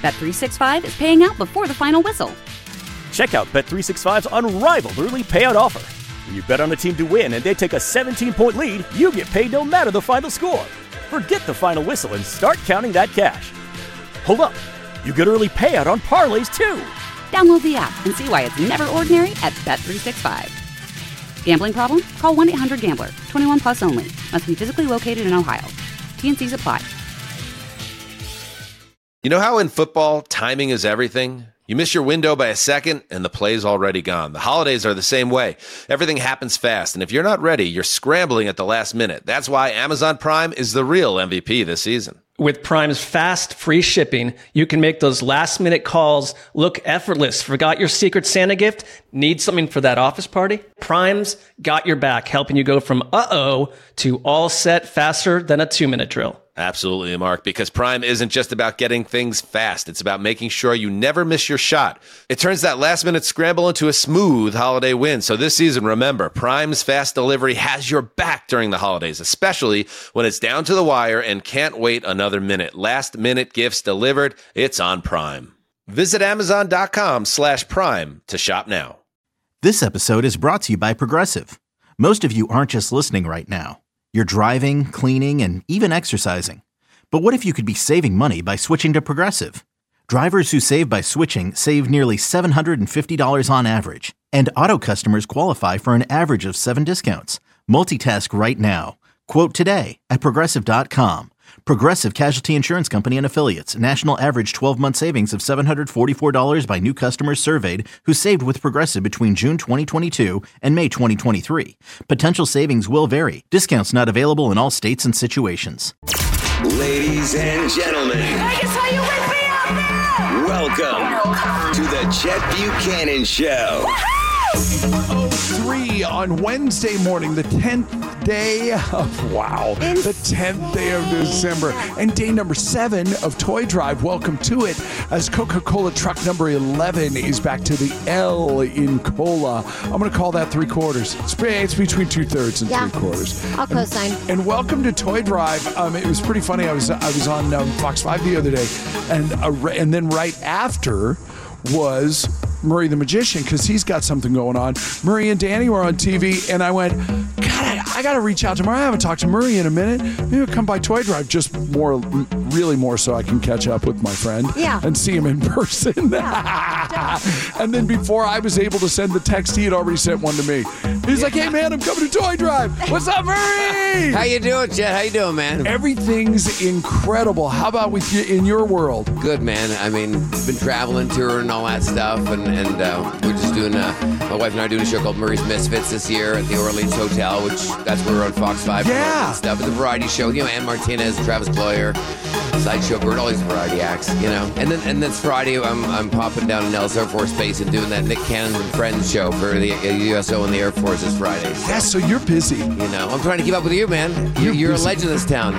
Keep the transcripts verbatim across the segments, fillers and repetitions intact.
Bet three sixty-five is paying out before the final whistle. Check out Bet three sixty-five's unrivaled early payout offer. When you bet on a team to win and they take a seventeen-point lead, you get paid no matter the final score. Forget the final whistle and start counting that cash. Hold up. You get early payout on parlays, too. Download the app and see why it's never ordinary at Bet three sixty-five. Gambling problem? Call one eight hundred gambler. twenty-one plus only. Must be physically located in Ohio. T N Cs apply. You know how in football, timing is everything? You miss your window by a second, and the play's already gone. The holidays are the same way. Everything happens fast, and if you're not ready, you're scrambling at the last minute. That's why Amazon Prime is the real M V P this season. With Prime's fast, free shipping, you can make those last-minute calls look effortless. Forgot your Secret Santa gift? Need something for that office party? Prime's got your back, helping you go from uh-oh to all set faster than a two-minute drill. Absolutely, Mark, because Prime isn't just about getting things fast. It's about making sure you never miss your shot. It turns that last-minute scramble into a smooth holiday win. So this season, remember, Prime's fast delivery has your back during the holidays, especially when it's down to the wire and can't wait another minute. Last-minute gifts delivered, it's on Prime. Visit Amazon.com slash Prime to shop now. This episode is brought to you by Progressive. Most of you aren't just listening right now. You're driving, cleaning, and even exercising. But what if you could be saving money by switching to Progressive? Drivers who save by switching save nearly seven hundred fifty dollars on average. And auto customers qualify for an average of seven discounts. Multitask right now. Quote today at Progressive dot com. Progressive Casualty Insurance Company and Affiliates. National average twelve-month savings of seven hundred forty-four dollars by new customers surveyed who saved with Progressive between June twenty twenty-two and May twenty twenty-three. Potential savings will vary. Discounts not available in all states and situations. Ladies and gentlemen. Vegas, are you with me out there? Welcome to the Chet Buchanan Show. oh three on Wednesday morning, the tenth day of, wow, the tenth day of December, and day number seven of Toy Drive. Welcome to it, as Coca-Cola truck number eleven is back to the L in cola. I'm going to call that three quarters. It's, it's between two thirds and yeah, three quarters. I'll co-sign. And, and welcome to Toy Drive. Um, it was pretty funny. I was I was on um, Fox five the other day, and uh, and then right after was Murray the Magician, because he's got something going on. Murray and Danny were on T V, and I went, God, I, I got to reach out to Murray. I haven't talked to Murray in a minute. Maybe I'll come by Toy Drive, just more, really more so I can catch up with my friend yeah. and see him in person. Yeah. And then before I was able to send the text, he had already sent one to me. He's yeah. like, hey, man, I'm coming to Toy Drive. What's up, Murray? How you doing, Chet? How you doing, man? Everything's incredible. How about with you in your world? Good, man. I mean, been traveling, touring, all that stuff, and, and uh, we're just doing, uh, my wife and I are doing a show called Murray's Misfits this year at the Orleans Hotel, which that's where we're on Fox five. Yeah. And stuff. It's a variety show. You know, Ann Martinez, Travis Ployer, Sideshow Bird, all these variety acts, you know. And then and then Friday, I'm I'm popping down to Nellis Air Force Base and doing that Nick Cannon and Friends show for the U S O and the Air Force this Friday. So, yeah, so you're busy. You know, I'm trying to keep up with you, man. You're, you're a legend in this town.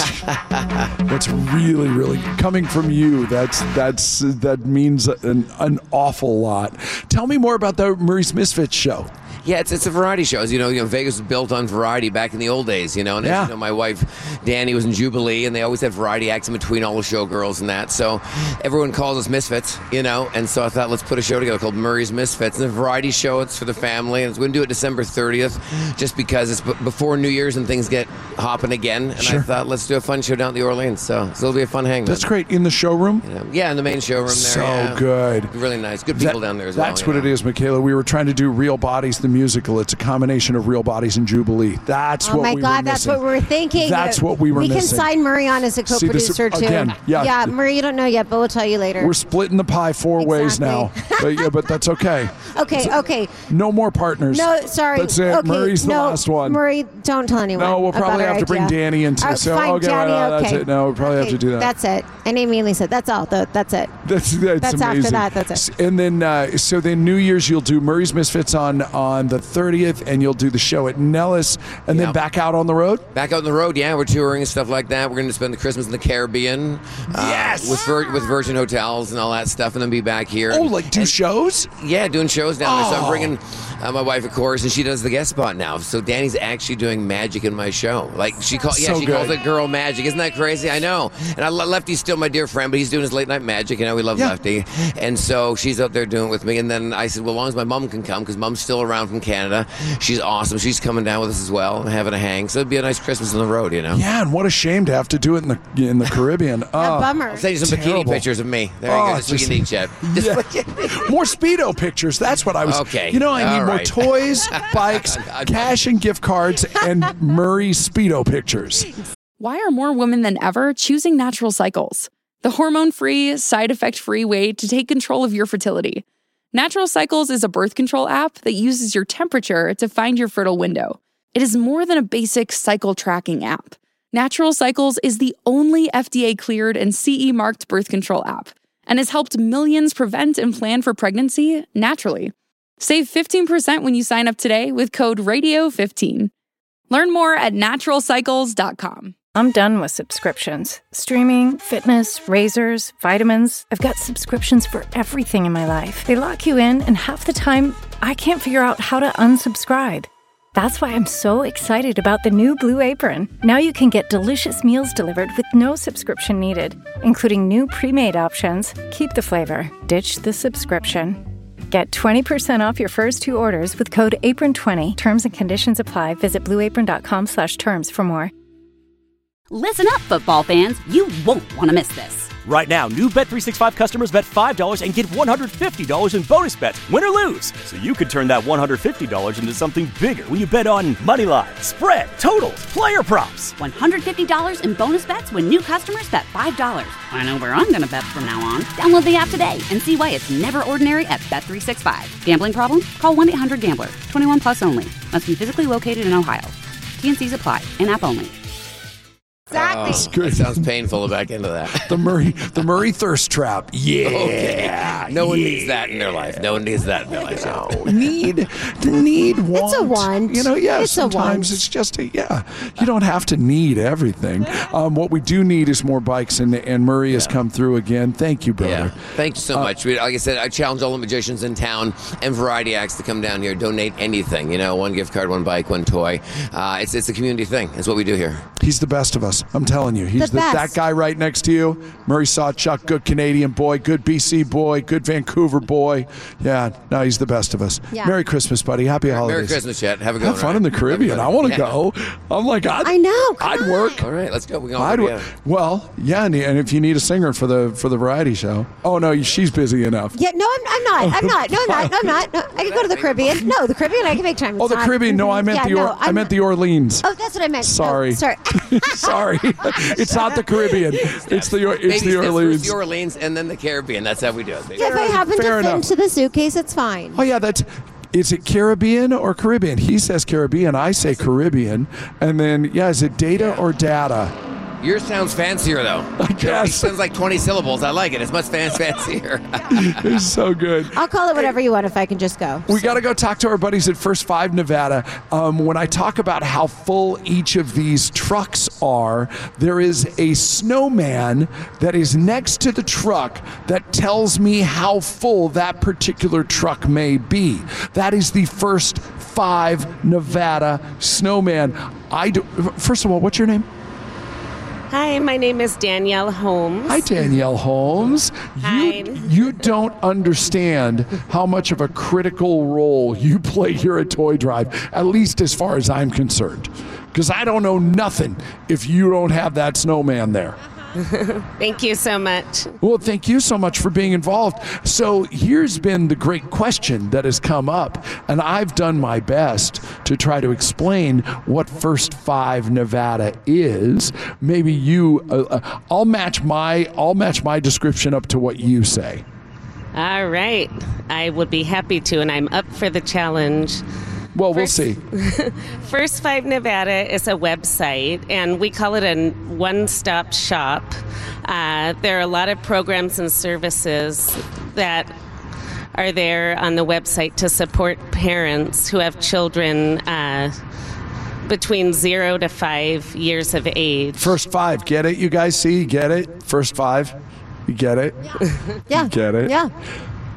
That's really, really coming from you. That's that's that means an an awful lot. Tell me more about the Murray's Misfits show. Yeah, it's it's a variety show. As you know, you know, Vegas was built on variety back in the old days, you know. And yeah. as you know, my wife, Danny, was in Jubilee, and they always had variety acts in between all the showgirls and that. So everyone calls us Misfits, you know. And so I thought, let's put a show together called Murray's Misfits. And a variety show, it's for the family. And we're going to do it December thirtieth, just because it's b- before New Year's and things get hopping again. And sure. I thought, let's do a fun show down at the Orleans. So, so it'll be a fun hang. That's great. In the showroom? You know, yeah, in the main showroom there. So yeah. good. Really nice. Good people that, down there as that's well. That's what know? it is, Michaela. We were trying to do Real Bodies, the musical. It's a combination of Real Bodies and Jubilee. That's oh what my we God, were that's missing. what we were thinking. That's what we were we missing. We can sign Murray on as a co-producer, See, this, too. Again, yeah. Yeah, Murray, you don't know yet, but we'll tell you later. We're splitting the pie four exactly. ways now. But, yeah, but that's okay. Okay, it's, okay. No more partners. No, sorry. That's it. Okay, Murray's the no, last one. Murray, don't tell anyone. No, we'll probably have to bring idea. Danny into uh, it. So, fine, okay, Danny, right, okay. that's it. No, we'll probably okay, have to do that. That's it. And Amy and Lisa, that's all. That's it. That's that's, that's amazing. after that. That's it. And then, uh, so then New Year's, you'll do Murray's Misfits on, on the thirtieth, and you'll do the show at Nellis, and yeah. then back out on the road? Back out on the road, yeah. We're touring and stuff like that. We're going to spend the Christmas in the Caribbean. Yes! Uh, with, Vir- with Virgin Hotels and all that stuff, and then be back here. Oh, like do and, shows? Yeah, doing shows down there. So I'm Oh. bringing Uh, my wife, of course, and she does the guest spot now. So Danny's actually doing magic in my show. Like she call, yeah, So she good. calls it girl magic. Isn't that crazy? I know. And I, Lefty's still my dear friend, but he's doing his late night magic. You know, we love Yeah. Lefty. And so she's out there doing it with me. And then I said, well, as long as my mom can come, because mom's still around from Canada. She's awesome. She's coming down with us as well and having a hang. So it'd be a nice Christmas on the road, you know. Yeah, and what a shame to have to do it in the in the Caribbean. Oh, bummer. I'll send you some Terrible. bikini pictures of me. There Oh, you go. Just, just- what you need, Chet. Just Yeah. what you need. More Speedo pictures. That's what I was. Okay. You know, I need All more right. toys, bikes, cash and gift cards, and Murray Speedo pictures. Why are more women than ever choosing Natural Cycles? The hormone-free, side-effect-free way to take control of your fertility. Natural Cycles is a birth control app that uses your temperature to find your fertile window. It is more than a basic cycle tracking app. Natural Cycles is the only F D A-cleared and C E-marked birth control app and has helped millions prevent and plan for pregnancy naturally. Save fifteen percent when you sign up today with code radio fifteen. Learn more at natural cycles dot com. I'm done with subscriptions. Streaming, fitness, razors, vitamins. I've got subscriptions for everything in my life. They lock you in, and half the time, I can't figure out how to unsubscribe. That's why I'm so excited about the new Blue Apron. Now you can get delicious meals delivered with no subscription needed, including new pre-made options. Keep the flavor, ditch the subscription. Get twenty percent off your first two orders with code apron twenty. Terms and conditions apply. Visit blue apron dot com slash terms for more. Listen up, football fans. You won't want to miss this. Right now, new Bet three sixty-five customers bet five dollars and get one hundred fifty dollars in bonus bets, win or lose. So you could turn that one hundred fifty dollars into something bigger when you bet on money line, spread, totals, player props. one hundred fifty dollars in bonus bets when new customers bet five dollars. I know where I'm going to bet from now on. Download the app today and see why it's never ordinary at Bet three sixty-five. Gambling problem? Call one eight hundred gambler. twenty-one plus only. Must be physically located in Ohio. T N Cs apply. In-app only. Exactly. Oh, that sounds painful to back into that. The Murray, the Murray thirst trap. Yeah. Okay. No one needs that in their life. No one needs that in their life. No. need, need, want. It's a want. You know, yeah, It's a sometimes want. it's just a, yeah. You don't have to need everything. Um, what we do need is more bikes, and, and Murray has come through again. Thank you, brother. Yeah. Thank you so Uh, much. We, like I said, I challenge all the magicians in town and variety acts to come down here, donate anything. You know, one gift card, one bike, one toy. Uh, it's it's a community thing. It's what we do here. He's the best of us. I'm telling you. He's The the, that best. guy right next to you. Murray Sawchuck, good Canadian boy, good B C boy, good Vancouver boy. Yeah, no, he's the best of us. Yeah. Merry Christmas, buddy. Happy holidays. Merry Christmas, Chet. Have a good Have one. fun all in the right? Caribbean. I want to Yeah. go. I'm like, I'd, I know. Come I'd on. work. All right, let's go. We're I'd going work. to Well, yeah, and, and if you need a singer for the for the variety show. Oh no, she's busy enough. Yeah, no, I'm, I'm not. I'm not. No, I'm not. No, I'm not. No, I can go to the Caribbean. No, the Caribbean, I can make time. Oh, It's the not- Caribbean. No, I meant Yeah, the or, no, I I'm meant not- the Orleans. Oh, that's what I meant. Sorry. Oh, sorry. Sorry, it's not the Caribbean. It's the it's Baby the steps, Orleans. first the Orleans and then the Caribbean. That's how we do it. baby. Yeah, if I happen Fair to fit enough. into the suitcase, it's fine. Oh yeah, that's. Is it Caribbean or Caribbean? He says Caribbean. I say Caribbean. And then yeah, is it data or data? Yours sounds fancier, though. I guess. It sounds like twenty syllables. I like it. It's much fan- fancier. It's so good. I'll call it whatever you want if I can just go. We got to go talk to our buddies at First Five Nevada. Um, when I talk about how full each of these trucks are, there is a snowman that is next to the truck that tells me how full that particular truck may be. That is the First Five Nevada snowman. I do. First of all, what's your name? Hi, my name is Danielle Holmes. Hi, Danielle Holmes. Hi. You, you don't understand how much of a critical role you play here at Toy Drive, at least as far as I'm concerned. Because I don't know nothing if you don't have that snowman there. Thank you so much. Well, thank you so much for being involved. So here's been the great question that has come up, and I've done my best to try to explain what First Five Nevada is. Maybe you, uh, uh, I'll match my, I'll match my description up to what you say. All right. I would be happy to, and I'm up for the challenge. Well, First- we'll see. First Five Nevada is a website, and we call it a one-stop shop. Uh, there are a lot of programs and services that are there on the website to support parents who have children uh, between zero to five years of age. First Five, get it? You guys see? Get it? First Five, you get it? Yeah. You get it? Yeah.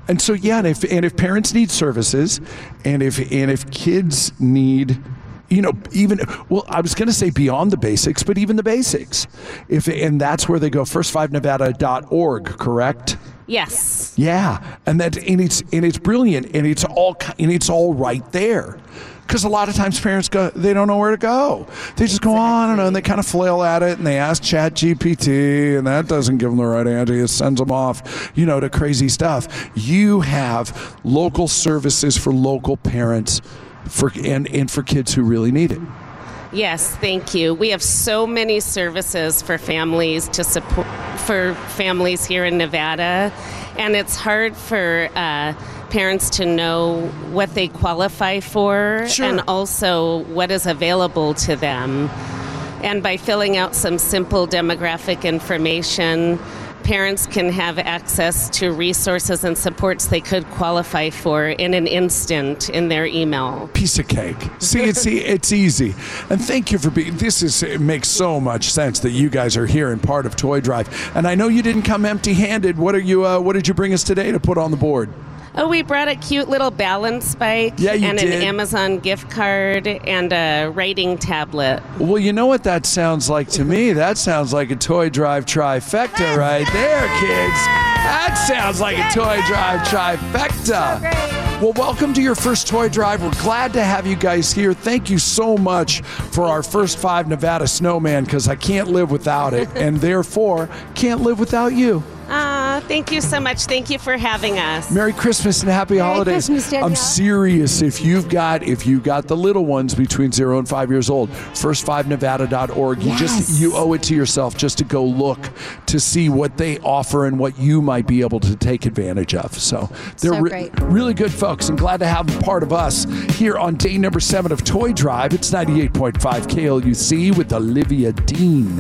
And so, yeah, and if, and if parents need services, and if and if kids need, you know, even, well, I was going to say beyond the basics, but even the basics. If And that's where they go, first five nevada dot org, correct? Yes. Yeah, and that and it's and it's brilliant, and it's all and it's all right there. Because a lot of times parents go, they don't know where to go. They just go, oh, I don't know, and they kind of flail at it, and they ask Chat G P T, and that doesn't give them the right answer. It sends them off, you know, to crazy stuff. You have local services for local parents, for and, and for kids who really need it. Yes, thank you. We have so many services for families to support for families here in Nevada, and it's hard for uh, parents to know what they qualify for, sure. and also what is available to them. And by filling out some simple demographic information, parents can have access to resources and supports they could qualify for in an instant in their email. Piece of cake. See, it's it's easy. And thank you for being, this is, it makes so much sense that you guys are here and part of Toy Drive. And I know you didn't come empty-handed. What are you? Uh, what did you bring us today to put on the board? Oh, we brought a cute little balance bike yeah, you and did. an Amazon gift card and a writing tablet. Well, you know what that sounds like to me? That sounds like a Toy Drive trifecta right there, kids. That sounds like a Toy Drive trifecta. Well, welcome to your first Toy Drive. We're glad to have you guys here. Thank you so much for our first five Nevada Snowman, because I can't live without it, and therefore can't live without you. Uh, thank you so much. Thank you for having us. Merry Christmas and happy Merry holidays. Christmas, Danielle. I'm serious. If you've got if you got the little ones between zero and five years old, first five nevada dot org. You Yes. just you owe it to yourself just to go look to see what they offer and what you might be able to take advantage of. So they're So re- great. really good folks, and glad to have them part of us here on day number seven of Toy Drive. It's ninety-eight point five K L U C with Olivia Dean.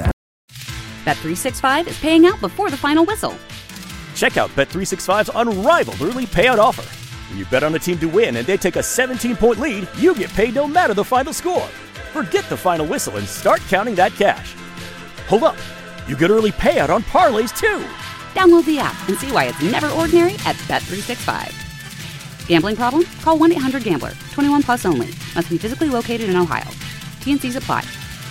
Bet three sixty-five is paying out before the final whistle. Check out Bet three sixty-five's unrivaled early payout offer. When you bet on a team to win and they take a seventeen-point lead, you get paid no matter the final score. Forget the final whistle and start counting that cash. Hold up, you get early payout on parlays too. Download the app and see why it's never ordinary at Bet three sixty-five. Gambling problem? Call one eight hundred gambler. twenty-one plus only. Must be physically located in Ohio. T N Cs apply.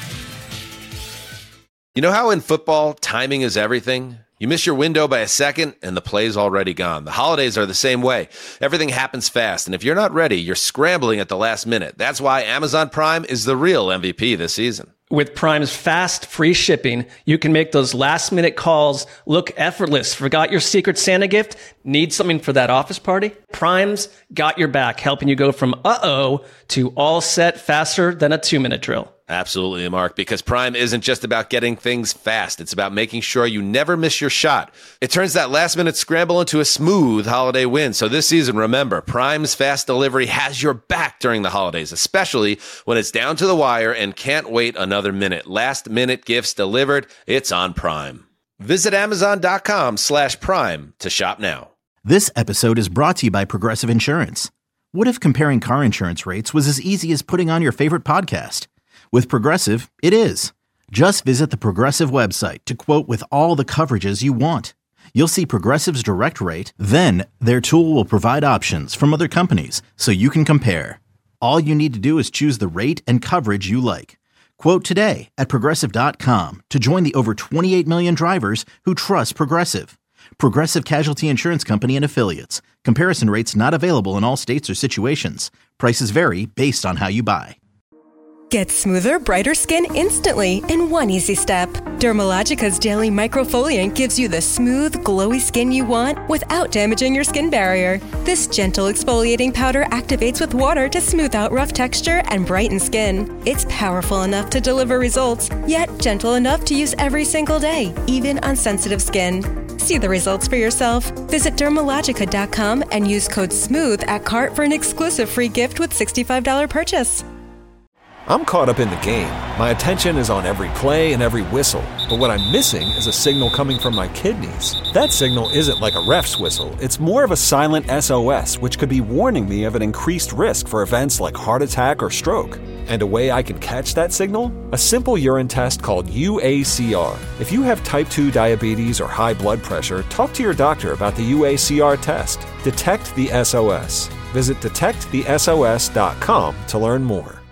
You know how in football, timing is everything? You miss your window by a second, and the play's already gone. The holidays are the same way. Everything happens fast, and if you're not ready, you're scrambling at the last minute. That's why Amazon Prime is the real M V P this season. With Prime's fast, free shipping, you can make those last-minute calls look effortless. Forgot your Secret Santa gift? Need something for that office party? Prime's got your back, helping you go from uh-oh to all set faster than a two-minute drill. Absolutely, Mark, because Prime isn't just about getting things fast. It's about making sure you never miss your shot. It turns that last-minute scramble into a smooth holiday win. So this season, remember, Prime's fast delivery has your back during the holidays, especially when it's down to the wire and can't wait another minute. Last-minute gifts delivered, it's on Prime. Visit Amazon.com slash Prime to shop now. This episode is brought to you by Progressive Insurance. What if comparing car insurance rates was as easy as putting on your favorite podcast? With Progressive, it is. Just visit the Progressive website to quote with all the coverages you want. You'll see Progressive's direct rate, then their tool will provide options from other companies so you can compare. All you need to do is choose the rate and coverage you like. Quote today at Progressive dot com to join the over twenty-eight million drivers who trust Progressive. Progressive Casualty Insurance Company and Affiliates. Comparison rates not available in all states or situations. Prices vary based on how you buy. Get smoother, brighter skin instantly in one easy step. Dermalogica's Daily Microfoliant gives you the smooth, glowy skin you want without damaging your skin barrier. This gentle exfoliating powder activates with water to smooth out rough texture and brighten skin. It's powerful enough to deliver results, yet gentle enough to use every single day, even on sensitive skin. See the results for yourself. Visit Dermalogica dot com and use code SMOOTH at cart for an exclusive free gift with sixty-five dollars purchase. I'm caught up in the game. My attention is on every play and every whistle. But what I'm missing is a signal coming from my kidneys. That signal isn't like a ref's whistle. It's more of a silent S O S, which could be warning me of an increased risk for events like heart attack or stroke. And a way I can catch that signal? A simple urine test called U A C R. If you have type two diabetes or high blood pressure, talk to your doctor about the U A C R test. Detect the S O S. Visit detect the S O S dot com to learn more.